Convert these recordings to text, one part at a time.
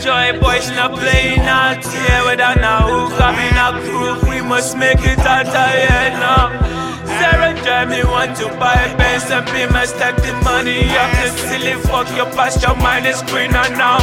Joy boys not playing out here without now who coming a crew. We must make it out of here now. Sarah Joy, me want to buy a Benz and be my stack the money up the silly fuck your past your mind is greener now.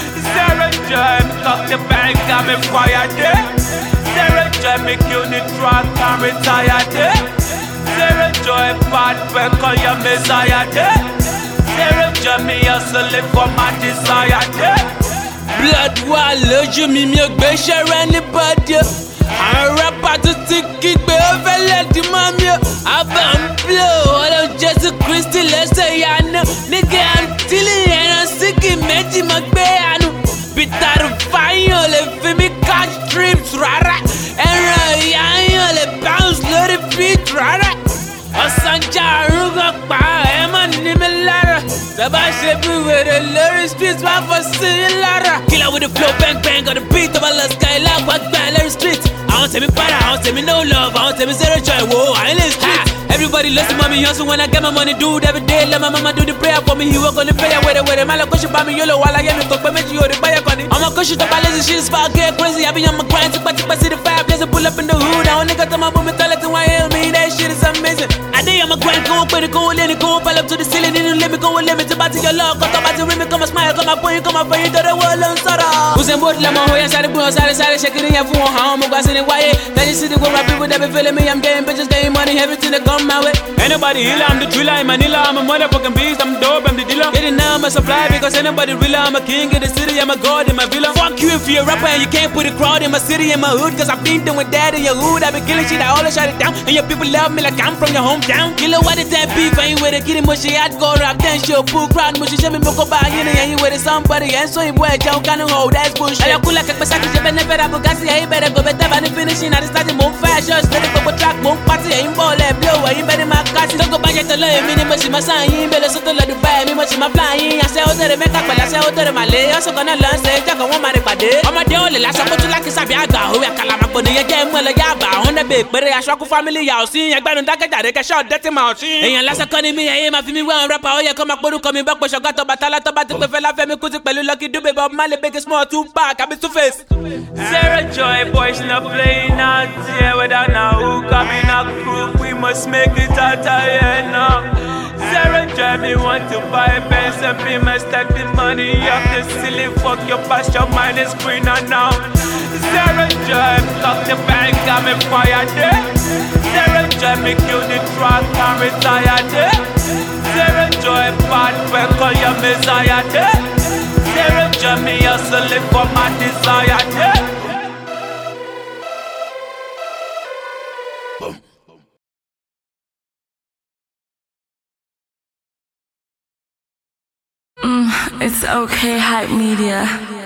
Sarah Joy, me cock the bank got me fired there. Sarah Joy, me kill the truck and retire there. Sarah Joy, bad friend call your messiah there. Sarah Joy, me hustling for my desire there. Blood wà lójú mi mi ò gbé ṣẹ́rẹ́ anybody. Àwọn rapper tó ti kígbe ó fẹ́ lẹ́dí mọ́ mi o. Àbá ń blow ọlọ́run Jésù Kristi lẹ́sẹ̀ ìyanu. Nígbà àǹtílì ẹran síkì méjì mọ́ gbé àánú. Peter Fáyọ̀ lè fi mí catch trips rárá. Ẹran ìyá yàn lè bounce lórí beat rárá. Ọ̀sánjà arúgbó pa ẹ̀ mọ̀ ní mi lára. Tẹ́bá ṣe bí wèrè lórí street wá fọ́ sí i lára. Killer with the flow bang bang on the beat of a lost guy lágbá gbà lórí street. Àwọn tèmi para, àwọn tèmi no love, àwọn tèmi zero joy, wo àìlè street. Everybody listen mommy hustle when I get my money, do it every day. Let my mama do the prayer for me, he work on the prayer wẹ́rẹ́wẹ́rẹ́. Má lọ kó ṣe bá mi yólò wà láyé mi kò pé méjì yóò rí báyẹ̀ kọ́ni. Ọmọ kó ṣe tó bá lazy shit is far get crazy. I be on my grind, tipátipá see the fire blazing, pull up in the hood. Àwọn niggas tó máa bú mi tọ́lẹ̀ tí wọ́n hail me, that shit is amazing. I dey on my grind, kó wọ́n pé ní kó wọ́n lé ní kó wọ́n pile up to the ceiling. Nínú ilé mi kó wọ́n lé mi tí bá ti yọ lọ́ọ̀ kọ́ tó bá ti rí mi kó máa smile, kó máa bóyin, kó máa fẹ̀yìn tó dé wọ́n ló ń sọ̀rọ̀. Usain Bolt lẹ́mọ̀ ó yẹn sáré gbé wọn sáré ṣe kiri yẹn fún wọn. Àwọn ọmọ gbà sí ni wáyé. Then you see the good rap people that be feeling me. I'm getting bitches, getting money, everything that come my way. Anybody healer, I'm the driller, I'm Manila, I'm a motherfucking beast, I'm dope, I'm the dealer. Getting now, I'm a supply because anybody realer, I'm a king in the city, I'm a god in my villa. Fuck you if you're a rapper and you can't put a crowd in my city, in my hood, cause I've been doing that in your hood. I've been killing shit, I always shut it down, and your people love me like I'm from your hometown. Killer, what is that beef? I ain't with it, getting mushy, I'd go rap, then show, pull crowd, mushy, show me moko by you, and you with it, somebody, and so you boy, Joe, can't hold, that's bullshit. I cool like a Pasaki, you better go, I better go, better than finishing, I started more fashion, steady for track, more party, I ain't ball, blow, I ain't better my cat, don't go back at the lane, minimum, my sign, better so to let you buy me much my flying. I say, oh, the make up, I say, oh, the Malay, also gonna learn, say, Jack, one my day. I'm a deal, last I put you like a Sabiaga, who are Calamaconi again, well, a yaba, on the big, but I shock family, I'll see, I got on that, I can shot that mouth. And last economy, I aim at me, well, rapper, oh, yeah, come up, coming back, but I got to battle, but the fella, family, could you lucky do, but my big small two pack, I'm two face. Sarah Joy boys not playing out here without now who coming a crew. We must make it out of here now. Sarah Joy, me want to buy a Benz and be my stack the money up the silly fuck your past your mind is greener now. Sarah Joy, cock the bank got me fired there. Sarah Joy, me kill the truck and retire there. Sarah Joy, bad friend call your messiah there. Sarah Joy, me hustling for my desire there. It's okay, Hype Media.